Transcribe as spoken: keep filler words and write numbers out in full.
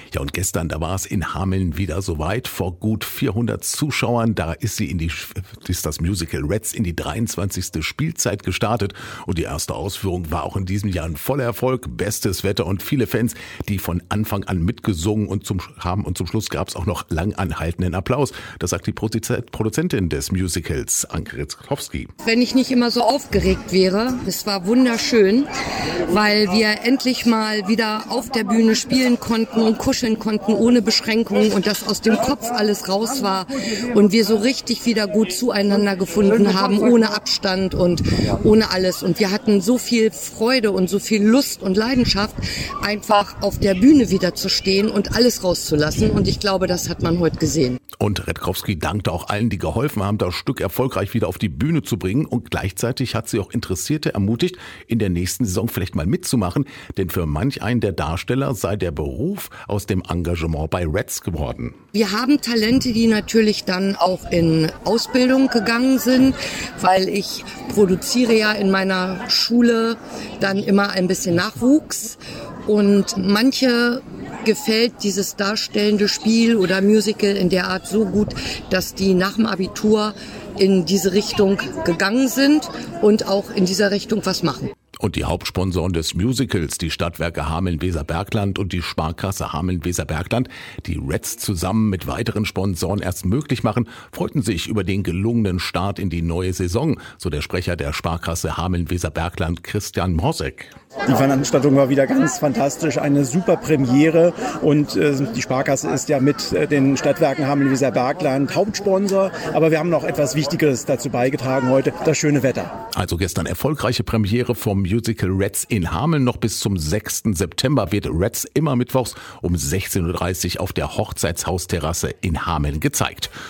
Ja, und gestern, da war es in Hameln wieder soweit. Vor gut vierhundert Zuschauern, da ist sie in die, ist das Musical Rats in die dreiundzwanzigste Spielzeit gestartet. Und die erste Ausführung war auch in diesem Jahr ein voller Erfolg. Bestes Wetter und viele Fans, die von Anfang an mitgesungen und zum, haben. Und zum Schluss gab es auch noch lang anhaltenden Applaus. Das sagt die Produzentin des Musicals, Anke Retzkowski. Wenn ich nicht immer so aufgeregt wäre, es war wunderschön, weil wir endlich mal wieder auf der Bühne spielen konnten und kuscheln konnten ohne Beschränkungen und das aus dem Kopf alles raus war und wir so richtig wieder gut zueinander gefunden haben, ohne Abstand und ohne alles. Und wir hatten so viel Freude und so viel Lust und Leidenschaft, einfach auf der Bühne wieder zu stehen und alles rauszulassen. Und ich glaube, das hat man heute gesehen. Und Retzkowski dankte auch allen, die geholfen haben, das Stück erfolgreich wieder auf die Bühne zu bringen. Und gleichzeitig hat sie auch Interessierte ermutigt, in der nächsten Saison vielleicht mal mitzumachen. Denn für manch einen der Darsteller sei der Beruf aus dem Engagement bei Rats geworden. Wir haben Talente, die natürlich dann auch in Ausbildung gegangen sind, weil ich produziere ja in meiner Schule dann immer ein bisschen Nachwuchs. Und manche gefällt dieses darstellende Spiel oder Musical in der Art so gut, dass die nach dem Abitur in diese Richtung gegangen sind und auch in dieser Richtung was machen. Und die Hauptsponsoren des Musicals, die Stadtwerke Hameln-Weserbergland und die Sparkasse Hameln-Weserbergland, die Rats zusammen mit weiteren Sponsoren erst möglich machen, freuten sich über den gelungenen Start in die neue Saison, so der Sprecher der Sparkasse Hameln-Weserbergland, Christian Morsek. Die Veranstaltung war wieder ganz fantastisch, eine super Premiere und äh, die Sparkasse ist ja mit äh, den Stadtwerken Hameln-Weserbergland Hauptsponsor, aber wir haben noch etwas Wichtigeres dazu beigetragen heute, das schöne Wetter. Also gestern erfolgreiche Premiere vom Musical Rats in Hameln. Noch bis zum sechsten September wird Rats immer mittwochs um sechzehn Uhr dreißig auf der Hochzeitshausterrasse in Hameln gezeigt.